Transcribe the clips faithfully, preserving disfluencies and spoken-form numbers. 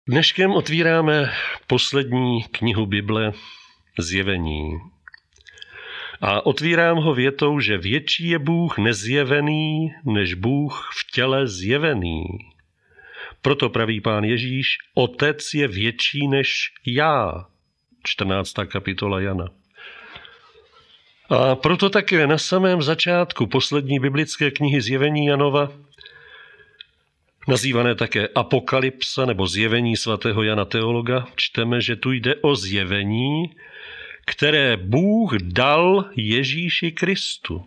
Dneškem otvíráme poslední knihu Bible, Zjevení. A otvírám ho větou, že větší je Bůh nezjevený, než Bůh v těle zjevený. Proto praví Pán Ježíš, Otec je větší než já. čtrnáctá kapitola Jana. A proto také na samém začátku poslední biblické knihy Zjevení Janova, nazývané také Apokalypsa nebo Zjevení svatého Jana Teologa, čteme, že tu jde o zjevení, které Bůh dal Ježíši Kristu.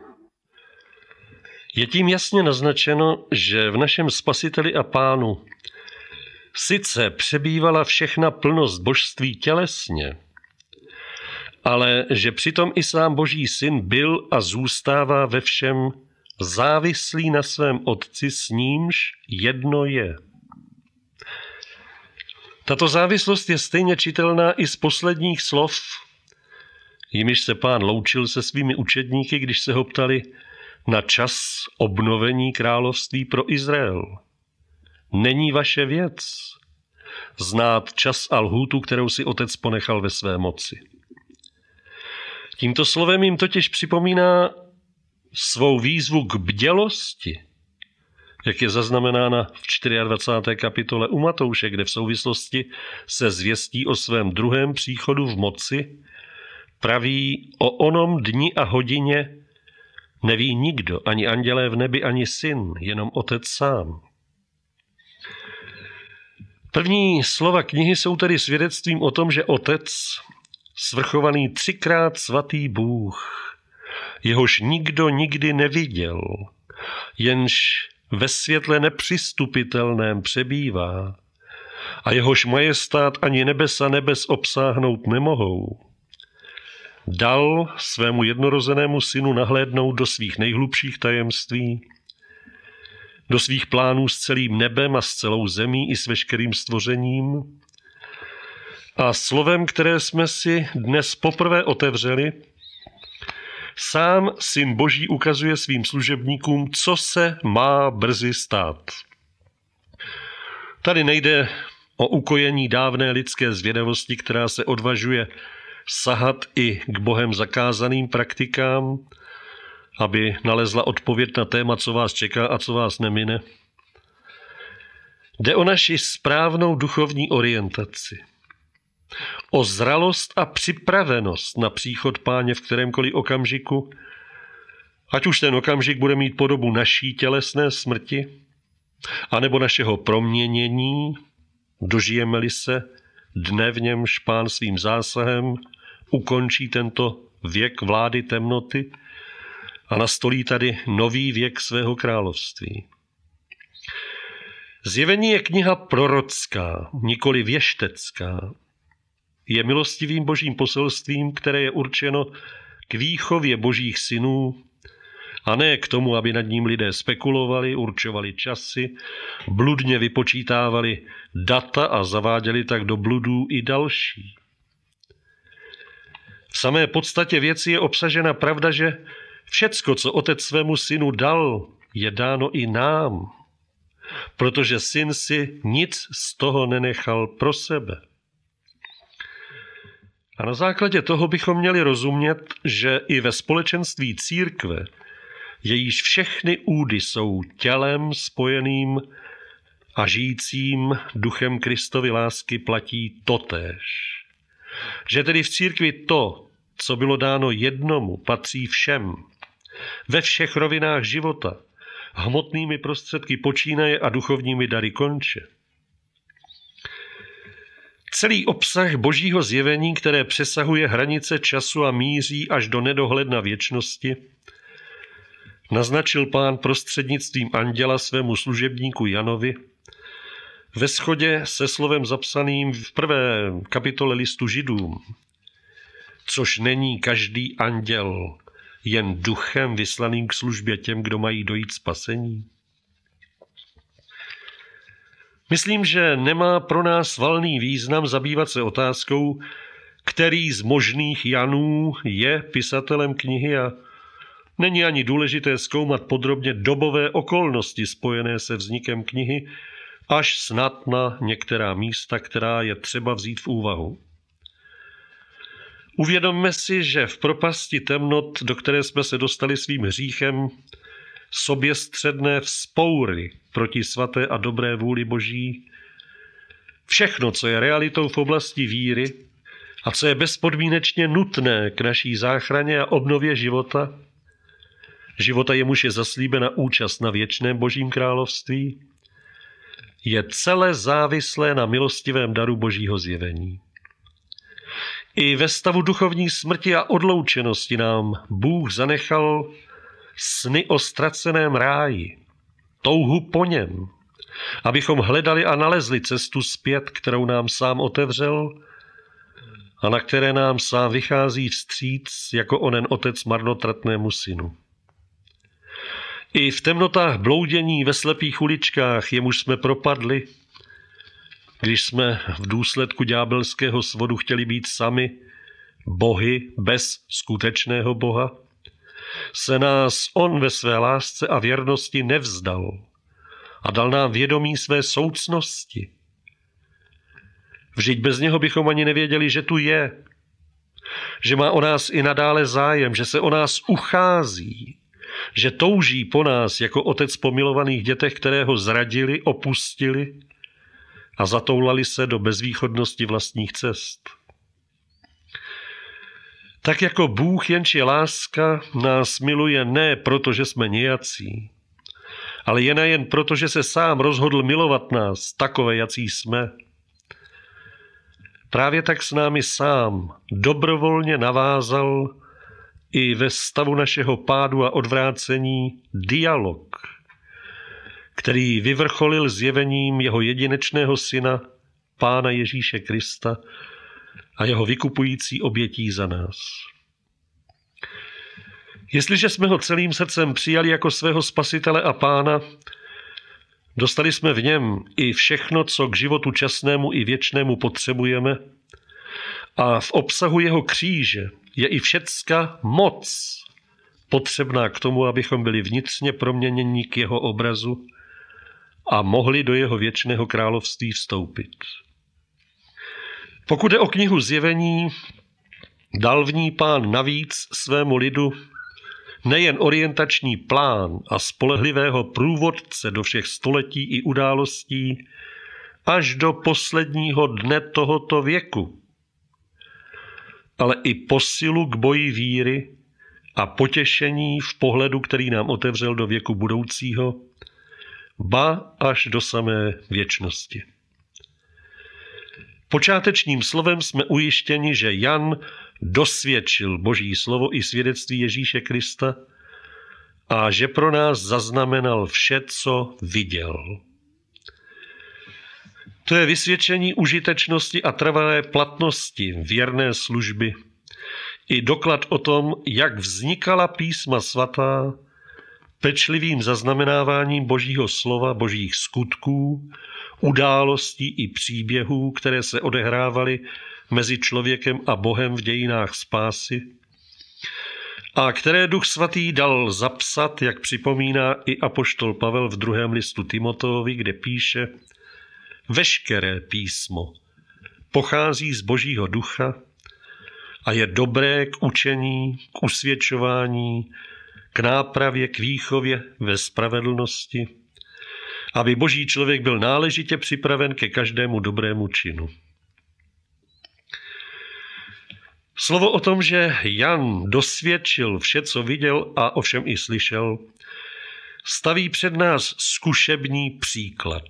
Je tím jasně naznačeno, že v našem Spasiteli a Pánu sice přebývala všechna plnost božství tělesně, ale že přitom i sám Boží syn byl a zůstává ve všem závislý na svém Otci, s nímž jedno je. Tato závislost je stejně čitelná i z posledních slov, jimiž se Pán loučil se svými učedníky, když se ho ptali na čas obnovení království pro Izrael. Není vaše věc znát čas a lhůtu, kterou si Otec ponechal ve své moci. Tímto slovem jim totiž připomíná svou výzvu k bdělosti, jak je zaznamenána v dvacáté čtvrté kapitole u Matouše, kde v souvislosti se zvěstí o svém druhém příchodu v moci praví: o onom dni a hodině neví nikdo, ani andělé v nebi, ani syn, jenom Otec sám. První slova knihy jsou tedy svědectvím o tom, že Otec, svrchovaný třikrát svatý Bůh, jehož nikdo nikdy neviděl, jenž ve světle nepřistupitelném přebývá a jehož majestát ani nebesa nebes obsáhnout nemohou, dal svému jednorozenému synu nahlédnout do svých nejhlubších tajemství, do svých plánů s celým nebem a s celou zemí i s veškerým stvořením. A slovem, které jsme si dnes poprvé otevřeli, sám Syn Boží ukazuje svým služebníkům, co se má brzy stát. Tady nejde o ukojení dávné lidské zvědavosti, která se odvažuje sahat i k Bohem zakázaným praktikám, aby nalezla odpověď na téma, co vás čeká a co vás nemine. Jde o naši správnou duchovní orientaci. O zralost a připravenost na příchod Páně v kterémkoliv okamžiku, ať už ten okamžik bude mít podobu naší tělesné smrti, anebo našeho proměnění, dožijeme-li se dne, v němž Pán svým zásahem ukončí tento věk vlády temnoty a nastolí tady nový věk svého království. Zjevení je kniha prorocká, nikoli věštecká. Je milostivým božím poselstvím, které je určeno k výchově božích synů a ne k tomu, aby nad ním lidé spekulovali, určovali časy, bludně vypočítávali data a zaváděli tak do bludů i další. V samé podstatě věci je obsažena pravda, že všecko, co Otec svému synu dal, je dáno i nám, protože syn si nic z toho nenechal pro sebe. A na základě toho bychom měli rozumět, že i ve společenství církve, jejíž všechny údy jsou tělem spojeným a žijícím duchem Kristovy lásky, platí totéž. Že tedy v církvi to, co bylo dáno jednomu, patří všem, ve všech rovinách života, hmotnými prostředky počínaje a duchovními dary konče. Celý obsah božího zjevení, které přesahuje hranice času a míří až do nedohledna věčnosti, naznačil Pán prostřednictvím anděla svému služebníku Janovi ve shodě se slovem zapsaným v prvé kapitole listu Židům, což není každý anděl jen duchem vyslaným k službě těm, kdo mají dojít spasení. Myslím, že nemá pro nás valný význam zabývat se otázkou, který z možných Janů je pisatelem knihy, a není ani důležité zkoumat podrobně dobové okolnosti spojené se vznikem knihy, až snad na některá místa, která je třeba vzít v úvahu. Uvědomme si, že v propasti temnot, do které jsme se dostali svým hříchem, soběstředné vzpoury proti svaté a dobré vůli Boží, všechno, co je realitou v oblasti víry a co je bezpodmínečně nutné k naší záchraně a obnově života, života jemuž je zaslíbena účast na věčném Božím království, je celé závislé na milostivém daru Božího zjevení. I ve stavu duchovní smrti a odloučenosti nám Bůh zanechal sny o ztraceném ráji, touhu po něm, abychom hledali a nalezli cestu zpět, kterou nám sám otevřel a na které nám sám vychází vstříc jako onen otec marnotratnému synu. I v temnotách bloudění ve slepých uličkách, jemuž jsme propadli, když jsme v důsledku ďábelského svodu chtěli být sami bohy bez skutečného Boha, se nás on ve své lásce a věrnosti nevzdal a dal nám vědomí své soucnosti. Vždyť bez něho bychom ani nevěděli, že tu je, že má o nás i nadále zájem, že se o nás uchází, že touží po nás jako otec po milovaných dětech, které ho zradili, opustili a zatoulali se do bezvýchodnosti vlastních cest. Tak jako Bůh, jenž je láska, nás miluje ne proto, že jsme nějací, ale jen a jen proto, že se sám rozhodl milovat nás, takové, jací jsme. Právě tak s námi sám dobrovolně navázal i ve stavu našeho pádu a odvrácení dialog, který vyvrcholil zjevením jeho jedinečného syna, Pána Ježíše Krista a jeho vykupující obětí za nás. Jestliže jsme ho celým srdcem přijali jako svého spasitele a pána, dostali jsme v něm i všechno, co k životu časnému i věčnému potřebujeme, a v obsahu jeho kříže je i všecka moc potřebná k tomu, abychom byli vnitřně proměněni k jeho obrazu a mohli do jeho věčného království vstoupit. Pokud je o knihu Zjevení, dal v ní Pán navíc svému lidu nejen orientační plán a spolehlivého průvodce do všech století i událostí až do posledního dne tohoto věku, ale i posilu k boji víry a potěšení v pohledu, který nám otevřel do věku budoucího, ba až do samé věčnosti. Počátečním slovem jsme ujištěni, že Jan dosvědčil Boží slovo i svědectví Ježíše Krista a že pro nás zaznamenal vše, co viděl. To je vysvědčení užitečnosti a trvalé platnosti věrné služby i doklad o tom, jak vznikala písma svatá pečlivým zaznamenáváním Božího slova, Božích skutků, událostí i příběhů, které se odehrávaly mezi člověkem a Bohem v dějinách spásy a které Duch Svatý dal zapsat, jak připomíná i apoštol Pavel v druhém listu Timoteovi, kde píše: veškeré písmo pochází z Božího ducha a je dobré k učení, k usvědčování, k nápravě, k výchově ve spravedlnosti, aby Boží člověk byl náležitě připraven ke každému dobrému činu. Slovo o tom, že Jan dosvědčil vše, co viděl a ovšem i slyšel, staví před nás zkušební příklad.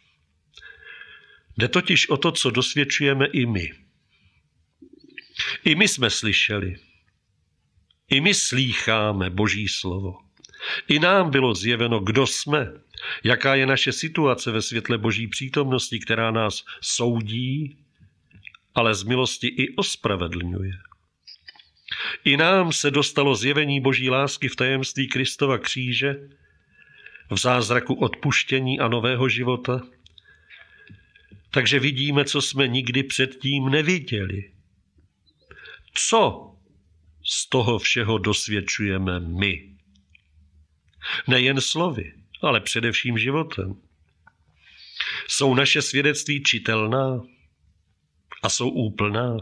Jde totiž o to, co dosvědčujeme i my. I my jsme slyšeli. I my slýcháme Boží slovo. I nám bylo zjeveno, kdo jsme, jaká je naše situace ve světle Boží přítomnosti, která nás soudí, ale z milosti i ospravedlňuje. I nám se dostalo zjevení Boží lásky v tajemství Kristova kříže, v zázraku odpuštění a nového života. Takže vidíme, co jsme nikdy předtím neviděli. Co z toho všeho dosvědčujeme my? Nejen slovy, ale především životem. Jsou naše svědectví čitelná a jsou úplná?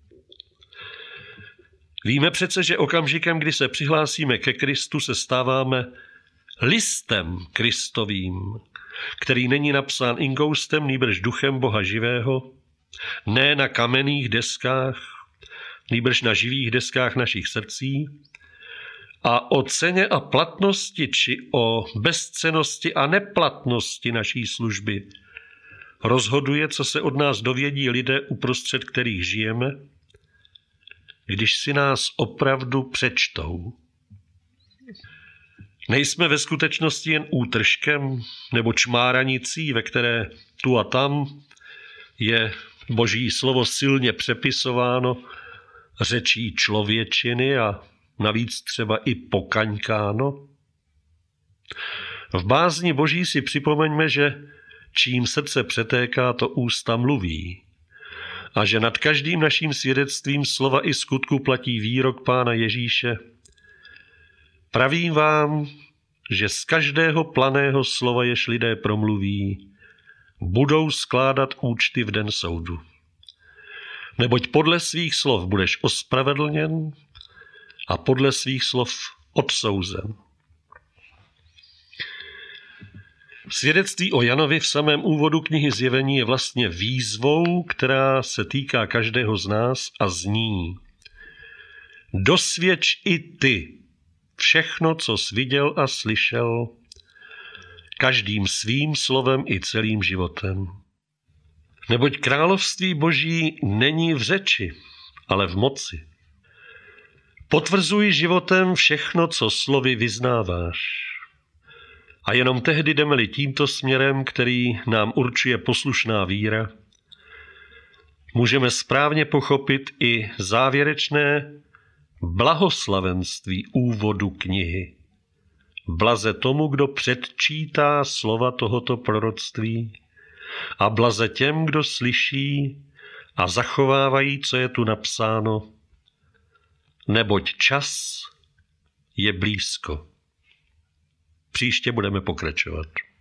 Víme přece, že okamžikem, kdy se přihlásíme ke Kristu, se stáváme listem Kristovým, který není napsán inkoustem, nýbrž duchem Boha živého, ne na kamenných deskách, nýbrž na živých deskách našich srdcí, a o ceně a platnosti či o bezcennosti a neplatnosti naší služby rozhoduje, co se od nás dovědí lidé, uprostřed kterých žijeme, když si nás opravdu přečtou. Nejsme ve skutečnosti jen útržkem nebo čmáranicí, ve které tu a tam je Boží slovo silně přepisováno řečí člověčiny a navíc třeba i pokaňkáno. V bázni Boží si připomeňme, že čím srdce přetéká, to ústa mluví. A že nad každým naším svědectvím slova i skutku platí výrok Pána Ježíše. Pravím vám, že z každého planého slova, jež lidé promluví, budou skládat účty v den soudu. Neboť podle svých slov budeš ospravedlněn a podle svých slov odsouzen. Svědectví o Janovi v samém úvodu knihy Zjevení je vlastně výzvou, která se týká každého z nás a zní: dosvědč i ty všechno, co jsi viděl a slyšel, každým svým slovem i celým životem. Neboť království Boží není v řeči, ale v moci. Potvrzuj životem všechno, co slovy vyznáváš. A jenom tehdy jdeme-li tímto směrem, který nám určuje poslušná víra, můžeme správně pochopit i závěrečné blahoslavenství úvodu knihy. Blaze tomu, kdo předčítá slova tohoto proroctví, a blaze těm, kdo slyší a zachovávají, co je tu napsáno, neboť čas je blízko. Příště budeme pokračovat.